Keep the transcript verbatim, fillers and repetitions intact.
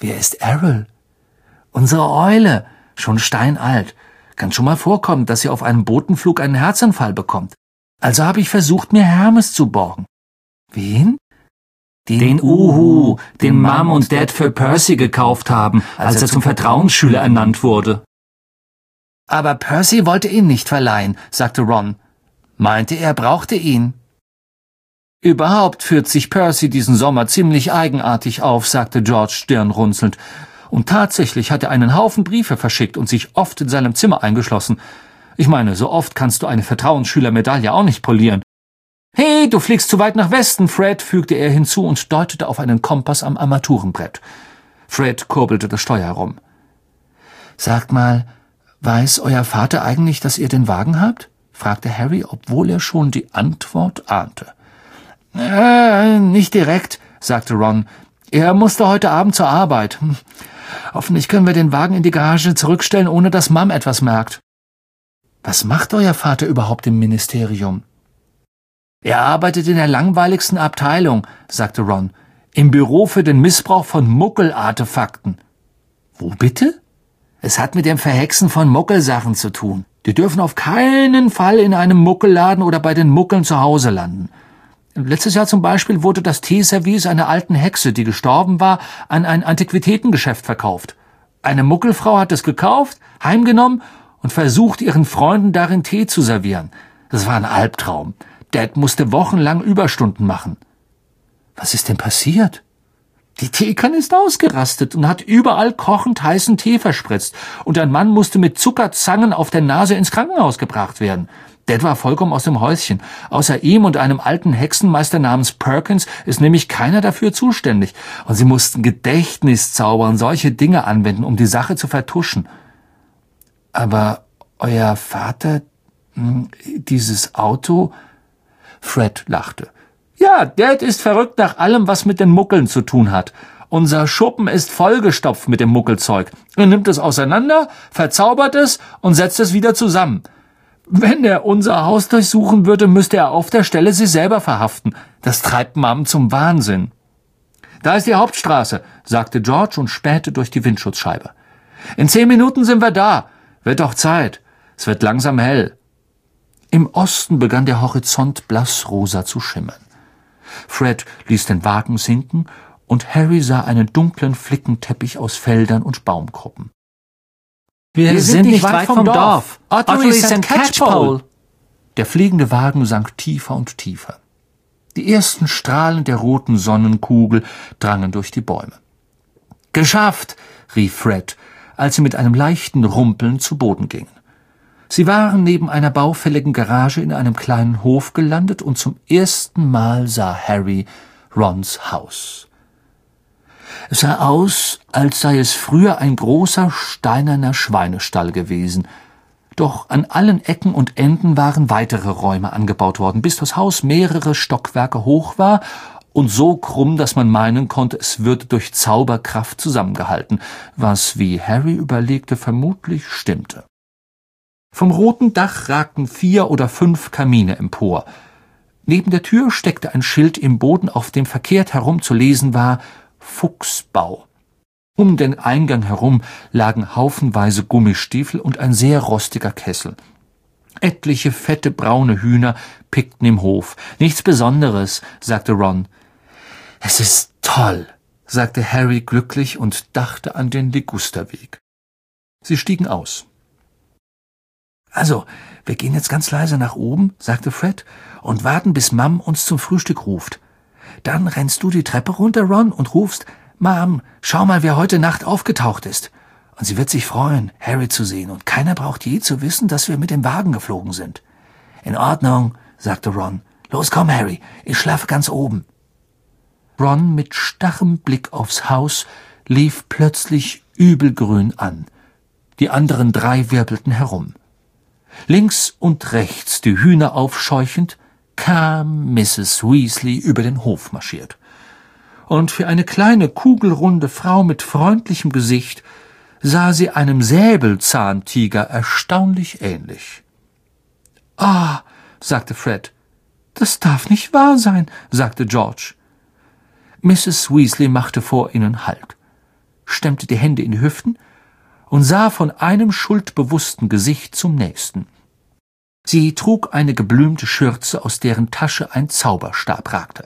»Wer ist Errol?« »Unsere Eule, schon steinalt. Kann schon mal vorkommen, dass sie auf einem Botenflug einen Herzanfall bekommt. Also habe ich versucht, mir Hermes zu borgen.« »Wen?« Den, den Uhu, den Mom und Dad für Percy gekauft haben, als er zum Vertrauensschüler ernannt wurde.« »Aber Percy wollte ihn nicht verleihen«, sagte Ron. »Meinte, er brauchte ihn.« »Überhaupt führt sich Percy diesen Sommer ziemlich eigenartig auf«, sagte George stirnrunzelnd. »Und tatsächlich hat er einen Haufen Briefe verschickt und sich oft in seinem Zimmer eingeschlossen. Ich meine, so oft kannst du eine Vertrauensschülermedaille auch nicht polieren.« »Hey, du fliegst zu weit nach Westen, Fred«, fügte er hinzu und deutete auf einen Kompass am Armaturenbrett. Fred kurbelte das Steuer herum. »Sagt mal, weiß euer Vater eigentlich, dass ihr den Wagen habt?« fragte Harry, obwohl er schon die Antwort ahnte. »Äh, nicht direkt«, sagte Ron. »Er musste heute Abend zur Arbeit. Hm. Hoffentlich können wir den Wagen in die Garage zurückstellen, ohne dass Mom etwas merkt.« »Was macht euer Vater überhaupt im Ministerium?« »Er arbeitet in der langweiligsten Abteilung«, sagte Ron. »Im Büro für den Missbrauch von Muggel-Artefakten.« »Wo bitte?« »Es hat mit dem Verhexen von Muggelsachen zu tun. Die dürfen auf keinen Fall in einem Muggelladen oder bei den Muggeln zu Hause landen. Letztes Jahr zum Beispiel wurde das Teeservice einer alten Hexe, die gestorben war, an ein Antiquitätengeschäft verkauft. Eine Muggelfrau hat es gekauft, heimgenommen und versucht, ihren Freunden darin Tee zu servieren. Das war ein Albtraum. Dad musste wochenlang Überstunden machen.« »Was ist denn passiert?« »Die Teekanne ist ausgerastet und hat überall kochend heißen Tee verspritzt. Und ein Mann musste mit Zuckerzangen auf der Nase ins Krankenhaus gebracht werden. Dad war vollkommen aus dem Häuschen. Außer ihm und einem alten Hexenmeister namens Perkins ist nämlich keiner dafür zuständig. Und sie mussten Gedächtniszauber und solche Dinge anwenden, um die Sache zu vertuschen.« »Aber euer Vater, dieses Auto?« Fred lachte. »Ja, Dad ist verrückt nach allem, was mit den Muggeln zu tun hat. Unser Schuppen ist vollgestopft mit dem Muggelzeug. Er nimmt es auseinander, verzaubert es und setzt es wieder zusammen. Wenn er unser Haus durchsuchen würde, müsste er auf der Stelle sich selber verhaften. Das treibt Mom zum Wahnsinn.« »Da ist die Hauptstraße«, sagte George und spähte durch die Windschutzscheibe. »In zehn Minuten sind wir da. Wird doch Zeit. Es wird langsam hell.« Im Osten begann der Horizont blassrosa zu schimmern. Fred ließ den Wagen sinken, und Harry sah einen dunklen Flickenteppich aus Feldern und Baumgruppen. »Wir, Wir sind nicht weit vom Dorf. Ottery Sankt Catchpole!« Der fliegende Wagen sank tiefer und tiefer. Die ersten Strahlen der roten Sonnenkugel drangen durch die Bäume. »Geschafft!« rief Fred, als sie mit einem leichten Rumpeln zu Boden gingen. Sie waren neben einer baufälligen Garage in einem kleinen Hof gelandet, und zum ersten Mal sah Harry Rons Haus. Es sah aus, als sei es früher ein großer steinerner Schweinestall gewesen. Doch an allen Ecken und Enden waren weitere Räume angebaut worden, bis das Haus mehrere Stockwerke hoch war und so krumm, dass man meinen konnte, es würde durch Zauberkraft zusammengehalten, was, wie Harry überlegte, vermutlich stimmte. Vom roten Dach ragten vier oder fünf Kamine empor. Neben der Tür steckte ein Schild im Boden, auf dem verkehrt herum zu lesen war: Fuchsbau. Um den Eingang herum lagen haufenweise Gummistiefel und ein sehr rostiger Kessel. Etliche fette braune Hühner pickten im Hof. »Nichts Besonderes«, sagte Ron. »Es ist toll«, sagte Harry glücklich und dachte an den Ligusterweg. Sie stiegen aus. »Also, wir gehen jetzt ganz leise nach oben«, sagte Fred, »und warten, bis Mom uns zum Frühstück ruft. Dann rennst du die Treppe runter, Ron, und rufst: »Mom, schau mal, wer heute Nacht aufgetaucht ist.« Und sie wird sich freuen, Harry zu sehen, und keiner braucht je zu wissen, dass wir mit dem Wagen geflogen sind.« »In Ordnung«, sagte Ron. »Los, komm, Harry, ich schlafe ganz oben.« Ron, mit starrem Blick aufs Haus, lief plötzlich übelgrün an. Die anderen drei wirbelten herum. Links und rechts, die Hühner aufscheuchend, kam Misses Weasley über den Hof marschiert. Und für eine kleine, kugelrunde Frau mit freundlichem Gesicht sah sie einem Säbelzahntiger erstaunlich ähnlich. »Ah«, sagte Fred. »Das darf nicht wahr sein«, sagte George. Misses Weasley machte vor ihnen Halt. stemmte die Hände in die Hüften und sah von einem schuldbewussten Gesicht zum nächsten. Sie trug eine geblümte Schürze, aus deren Tasche ein Zauberstab ragte.